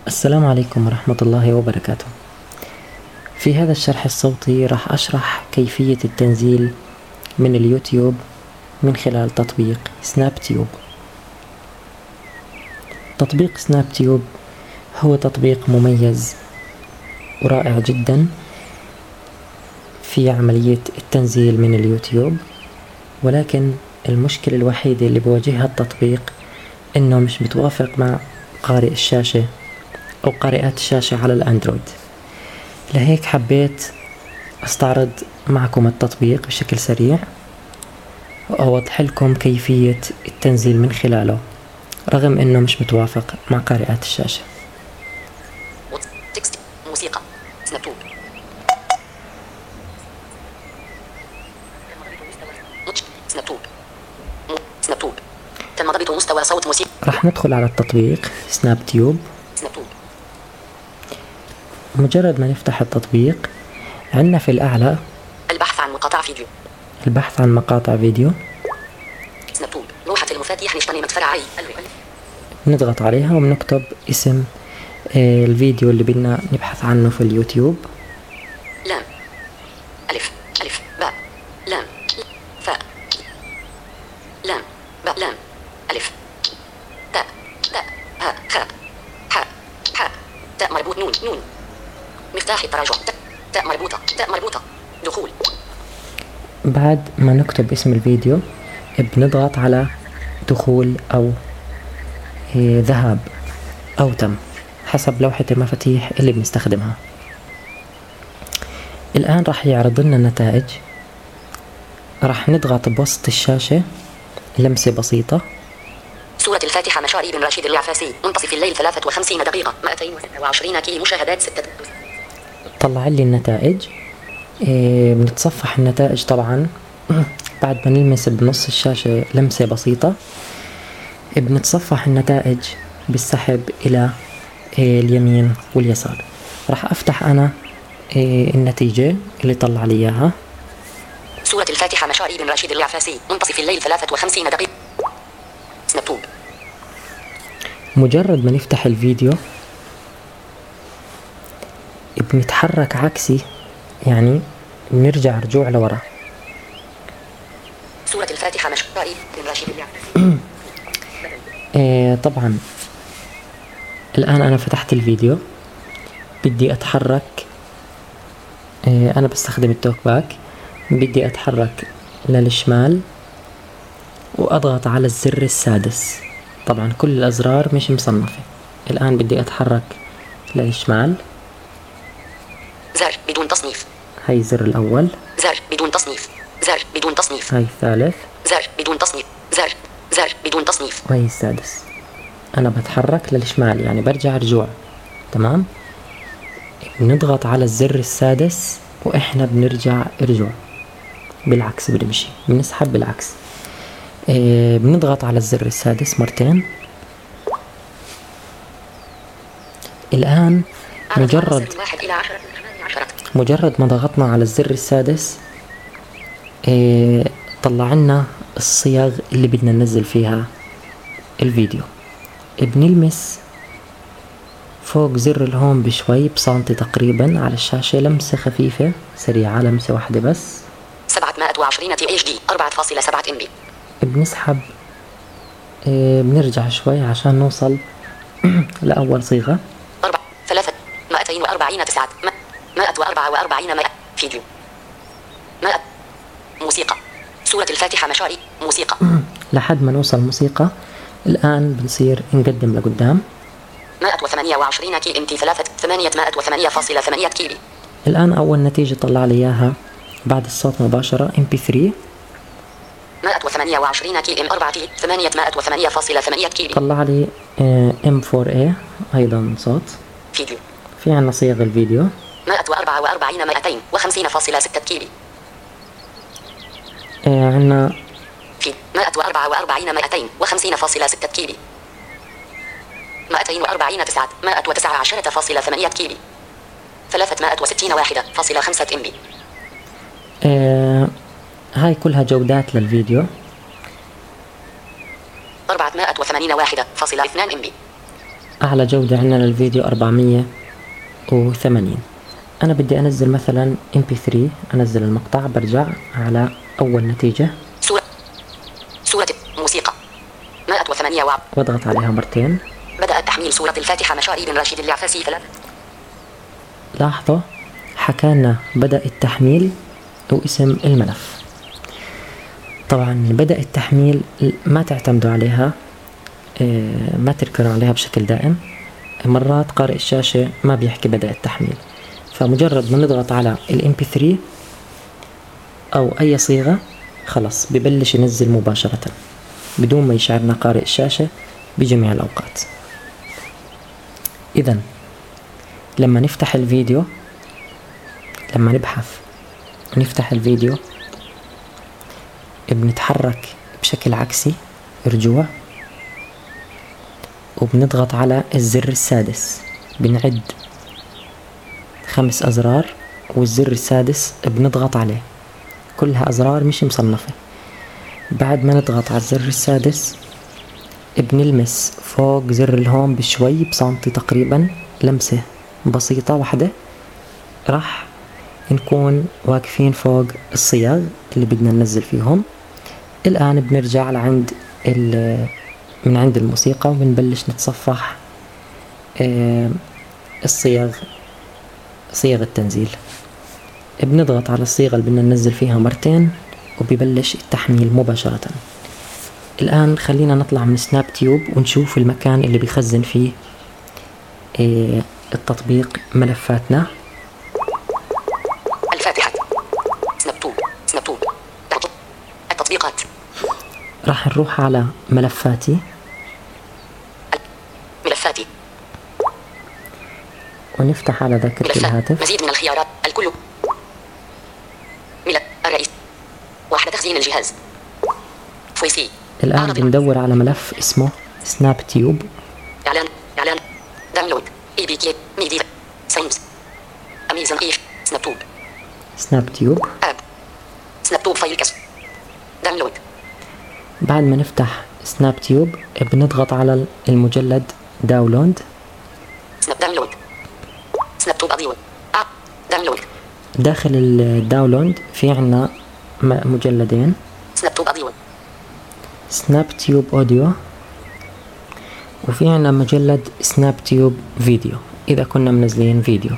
السلام عليكم ورحمة الله وبركاته. في هذا الشرح الصوتي راح أشرح كيفية التنزيل من اليوتيوب من خلال تطبيق سناب تيوب. تطبيق سناب تيوب هو تطبيق مميز ورائع جدا في عملية التنزيل من اليوتيوب، ولكن المشكلة الوحيدة اللي بواجهها التطبيق إنه مش متوافق مع قارئ الشاشة أو قارئات الشاشة على الأندرويد. لهيك حبيت أستعرض معكم التطبيق بشكل سريع وأوضح لكم كيفية التنزيل من خلاله رغم أنه مش متوافق مع قارئات الشاشة. تكست موسيقى سنابتوب سنابتوب سنابتوب تم ضبط مستوى صوت موسيقى. راح ندخل على التطبيق سناب تيوب. سنابتوب مجرد ما نفتح التطبيق عندنا في الأعلى البحث عن مقاطع فيديو. البحث عن مقاطع فيديو، سنابتوب لوحة المفاتيح نشطن متفرعي. نضغط عليها وبنكتب اسم الفيديو اللي بدنا نبحث عنه في اليوتيوب. لام ألف ألف باء لام فاء لام باء لام ألف تاء تاء هاء خاء حاء حاء تاء مربوط نون نون مفتاح التراجع تاء مربوطة تاء مربوطة دخول. بعد ما نكتب اسم الفيديو بنضغط على دخول أو ذهاب أو تم حسب لوحة المفاتيح اللي بنستخدمها. الآن راح يعرض لنا النتائج. راح نضغط بوسط الشاشة لمسة بسيطة. سورة الفاتحة مشاري بن راشد اليعفاسي منتصف الليل 53 دقيقة 226 كي مشاهدات 6. طلع لي النتائج. بنتصفح النتائج طبعا بعد ما نلمس بنص الشاشة لمسة بسيطة. بنتصفح النتائج بالسحب إلى اليمين واليسار. راح أفتح أنا النتيجة اللي طلع لي إياها. سورة الفاتحة مشاري بن راشد اليعفاسي منتصف الليل 53 دقيقة. سنابتوب مجرد ما نفتح الفيديو بنتحرك عكسي، يعني بنرجع رجوع لورا. سورة الفاتحة مشاري بن راشد اليعفاسي. طبعا الآن أنا فتحت الفيديو، بدي أتحرك. أنا بستخدم التوك باك، بدي أتحرك للشمال وأضغط على الزر السادس. طبعا كل الأزرار مش مصنفة. الآن بدي أتحرك للشمال. زر بدون تصنيف. هاي الزر الأول. زر بدون تصنيف. زر بدون تصنيف. هاي الثالث. زر بدون تصنيف. زر بدون تصنيف. وهي السادس. أنا بتحرك للشمال يعني برجع رجوع. تمام. بنضغط على الزر السادس وإحنا بنرجع رجوع بالعكس، بنمشي بنسحب بالعكس. بنضغط على الزر السادس مرتين. الآن مجرد ما ضغطنا على الزر السادس طلع لنا الصيغ اللي بدنا ننزل فيها الفيديو. بنلمس فوق زر الهوم بشوي بسنتي تقريبا على الشاشة، لمسة خفيفة سريعة، لمسة واحدة بس. 720 تي اتش دي 4.7 ام بي. بنسحب بنرجع شوي عشان نوصل لأول صيغة. 240 9 144 فيديو. موسيقى سورة الفاتحة مشاري موسيقى. لحد ما نوصل موسيقى. الآن بنصير نقدم لقدام. 128 كي ام تي 808.8 كيبي. الآن أول نتيجة طلع لي إياها بعد الصوت مباشرة MP3. 128 كي ام 4 تي 808.8 كيبي. طلع لي M4A أيضا صوت. فيديو. في عنا صيغ الفيديو 144 250.6 كيبي. عنا في 144 250.6 كيبي. 240 9 119.8 كيبي. 360 1.5 ام بي. هاي كلها جودات للفيديو. 480 1.2 ام بي. أعلى جودة عندنا للفيديو 480. أنا بدي أنزل مثلا MP3، أنزل المقطع، برجع على أول نتيجة سورة موسيقى 108 واضغط عليها مرتين. بدأ تحميل سورة الفاتحة مشاري بن راشد العفاسي 3. لاحظوا حكانا بدأ التحميل واسم الملف. طبعا بدأ التحميل ما تعتمدوا عليها، ما تركنوا عليها بشكل دائم. مرات قارئ الشاشة ما بيحكي بدأ التحميل، فمجرد ما نضغط على MP3 أو أي صيغة خلص ببلش ينزل مباشرة بدون ما يشعرنا قارئ الشاشة بجميع الأوقات. إذن لما نفتح الفيديو، لما نبحث ونفتح الفيديو بنتحرك بشكل عكسي رجوع، وبنضغط على الزر السادس. بنعد 5 أزرار والزر السادس بنضغط عليه، كلها أزرار مش مصنفة. بعد ما نضغط على الزر السادس بنلمس فوق زر الهوم بشوي بسنتي تقريبا، لمسة بسيطة واحدة، راح نكون واقفين فوق الصيغ اللي بدنا ننزل فيهم. الآن بنرجع لعند من عند الموسيقى وبنبلش نتصفح صيغ التنزيل. بنضغط على الصيغة اللي بدنا ننزل فيها مرتين وبيبلش التحميل مباشرة. الآن خلينا نطلع من سناب تيوب ونشوف المكان اللي بيخزن فيه التطبيق ملفاتنا. الفاتحة، سناب توب التطبيقات. راح نروح على ملفاتي ونفتح على ذاكرة الهاتف. مزيد من الخيارات، الكل، ملف الرئيس، وحدة تخزين الجهاز، فويسي. الآن بندور على ملف اسمه سناب تيوب. إعلان داونلود APK ميديا ساينس أميزون إيف سناب توب آب سناب توب فايل كاست داونلود. بعد ما نفتح سناب تيوب بنضغط على المجلد داونلود. سناب داونلود سناب توب أوديو داونلود. داخل الداونلود في عنا مجلدين، سناب توب أوديو، سناب تيوب أوديو، وفي عنا مجلد سناب تيوب فيديو إذا كنا منزلين فيديو.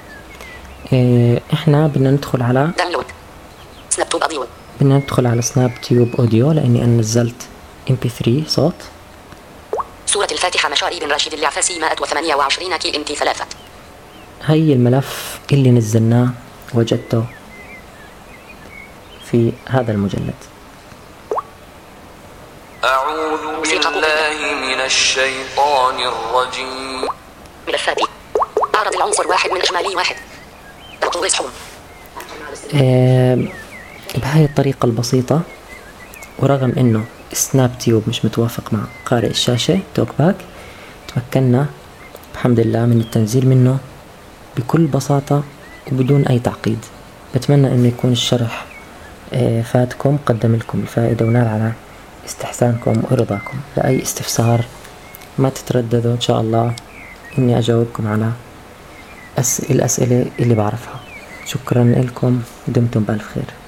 إحنا بدنا ندخل على داونلود سناب توب أوديو، بدنا ندخل على سناب تيوب أوديو لأني أنا نزلت MP3 صوت. سورة الفاتحة مشاري بن راشد العفاسي 128 KMT 3. هي الملف اللي نزلناه وجدته في هذا المجلد. أعوذ بالله من الشيطان الرجيم. ملفاتي أعرض العنصر واحد من إجمالي واحد. تطوير حوم. بهاي الطريقة البسيطة، ورغم إنه سناب تيوب مش متوافق مع قارئ الشاشة توك باك، تمكنا بحمد الله من التنزيل منه بكل بساطة وبدون أي تعقيد. بتمنى إنه يكون الشرح فاتكم، قدم لكم الفائدة، ونال على استحسانكم ورضاكم. لأي استفسار ما تترددوا إن شاء الله إني أجاوبكم على الأسئلة اللي بعرفها. شكرا لكم، دمتم بألف خير.